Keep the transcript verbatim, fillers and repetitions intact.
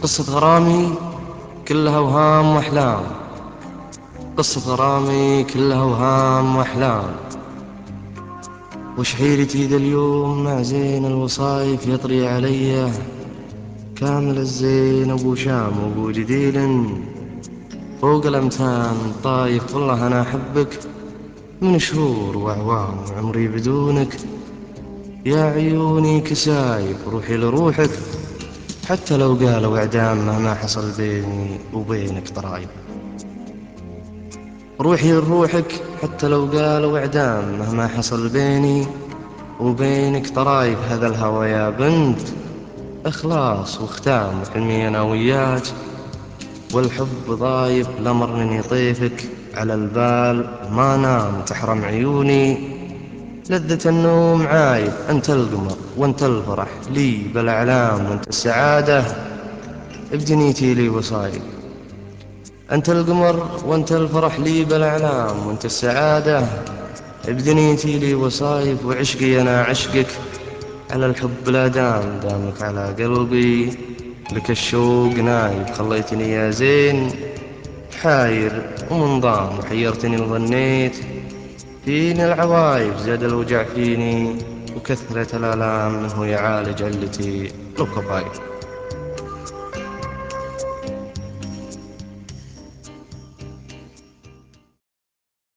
قصة غرامي كلها وهام وأحلام. قصة غرامي كلها وهام وأحلام. وش حيرتي ذا اليوم مع زين الوصايف يطري علي كامل الزين أبو شام وأبو جديل فوق الأمتان طايف. والله أنا أحبك من شهور وأعوام وعمري بدونك يا عيوني كسايف. روحي لروحك حتى لو قالوا إعدام مهما حصل بيني وبينك طرايب. روحي لروحك حتى لو قالوا إعدام مهما حصل بيني وبينك طرايب. هذا الهوى يا بنت إخلاص واختام وحلمي أنا وياك والحب ضايف. الأمر من يطيفك على البال ما نام تحرم عيوني لذة النوم عايب. أنت القمر وأنت الفرح لي بالأعلام وأنت السعادة بدنيتي لي وصايب. أنت القمر وأنت الفرح لي بالأعلام وأنت السعادة بدنيتي لي وصايف. وعشقي أنا عشقك على الحب لا دام دامك على قلبي لك الشوق نايب. خليتني يا زين حاير ومنضام وحيرتني وظنيت فيني العوايب. زاد الوجع فيني وكثرة الآلام منه يعالج علتي لو كفاية.